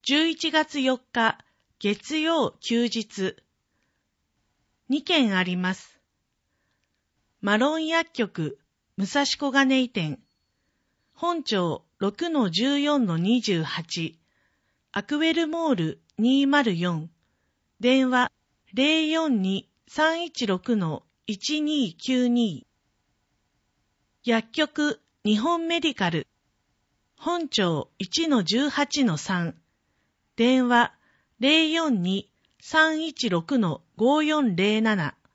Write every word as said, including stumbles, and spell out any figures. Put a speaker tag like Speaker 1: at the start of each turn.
Speaker 1: じゅういちがつよっか月曜休日。にけんあります。マロン薬局武蔵小金井店。本庁 ろくのじゅうよんのにじゅうはち。アクウェルモールにーまるよん。電話 ゼロよんに さんいちろくのいちにーきゅうに。薬局日本メディカル。本庁 いちのじゅうはちのさん。電話 ゼロよんに さんいちろくのごよんゼロなな。